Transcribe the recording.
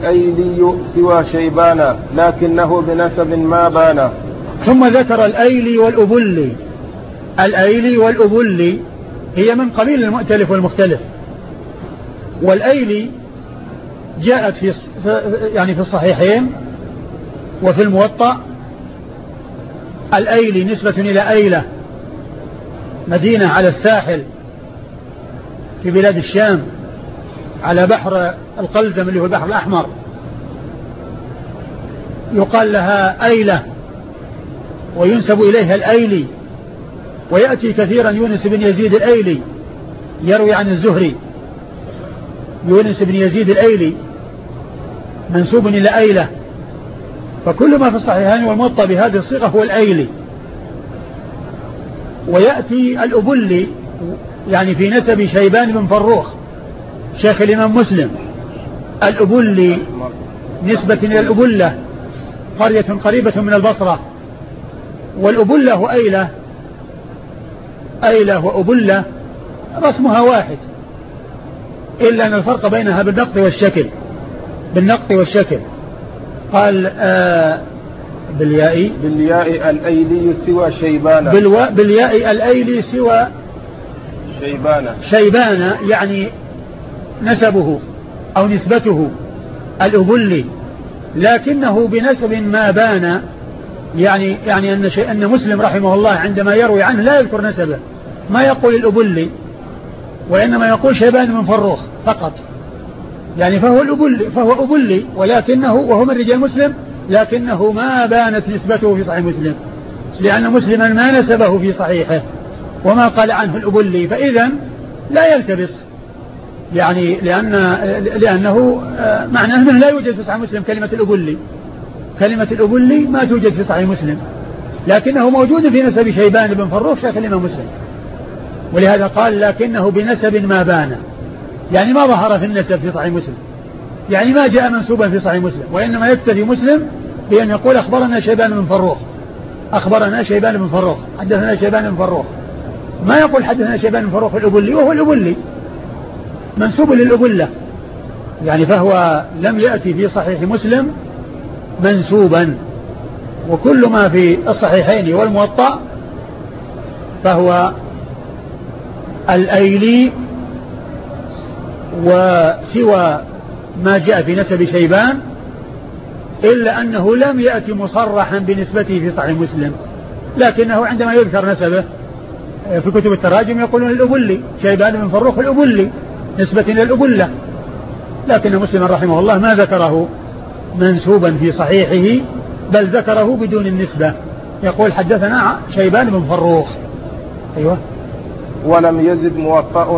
الأيلي سوى شيبان لكنه بنسب ما بان. ثم ذكر الأيلي والأبلي. الأيلي والأبلي هي من قبيل المؤتلف والمختلف. والأيلي جاءت في الصحيحين وفي الموطأ. الأيلي نسبة إلى أيلة، مدينة على الساحل في بلاد الشام على بحر القلزم اللي هو البحر الأحمر، يقال لها أيلة وينسب إليها الأيلي. ويأتي كثيرا يونس بن يزيد الأيلي يروي عن الزهري، يونس بن يزيد الأيلي منسوب إلى أيلة. فكل ما في الصحيحين والموطأ بهذه الصيغة هو الأيلي. ويأتي الأبلي يعني في نسب شيبان بن فروخ شيخ الإمام مسلم. الأبلي نسبة إلى الأبلة، قرية قريبة من البصرة. والأبلة وأيلة، أيلة وأبلة رسمها واحد، إلا أن الفرق بينها بالنقط والشكل. بالنقط والشكل. قال بالياء الأيلي سوى شيبان. بالياء الأيلي سوى شيبان يعني نسبه أو نسبته الأبلي، لكنه بنسب ما بان. يعني أن مسلم رحمه الله عندما يروي عنه لا يذكر نسبه، ما يقول الأبلي، وإنما يقول شيبان بن فروخ فقط. يعني فهو أبلي، ولكنه وهو من رجال مسلم، لكنه ما بانت نسبته في صحيح مسلم، لأن مسلما ما نسبه في صحيحه وما قال عنه الأبلي، فإذا لا يلتبس. يعني لأنه معناه أنه لا يوجد في صحيح مسلم كلمة الأبلي. كلمة الأبلي ما توجد في صحيح مسلم، لكنه موجود في نسب شيبان بن فروخ شيخ الإمام مسلم. ولهذا قال لكنه بنسب ما بان، يعني ما ظهر في النسب في صحيح مسلم، يعني ما جاء منسوبا في صحيح مسلم، وإنما يكتفي مسلم بأن يقول أخبرنا شيبان بن فروخ، أخبرنا شيبان بن فروخ، حدثنا شيبان بن فروخ. ما يقول حدثنا شيبان بن فروخ الأبلي، وهو الأبلي منسوب للأبلة. يعني فهو لم يأتي في صحيح مسلم منسوبا. وكل ما في الصحيحين والموطأ فهو الأيلي، وسوى ما جاء في نسب شيبان، إلا أنه لم يأتي مصرحا بنسبته في صحيح مسلم، لكنه عندما يذكر نسبه في كتب التراجم يقولون الأبلي، شيبان بن فروخ الأبلي نسبة إلى الأبلة، لكن مسلم رحمه الله ما ذكره منسوبا في صحيحه، بل ذكره بدون النسبة، يقول حدثنا شيبان بن فروخ. أيوة. ولم يزد موطأ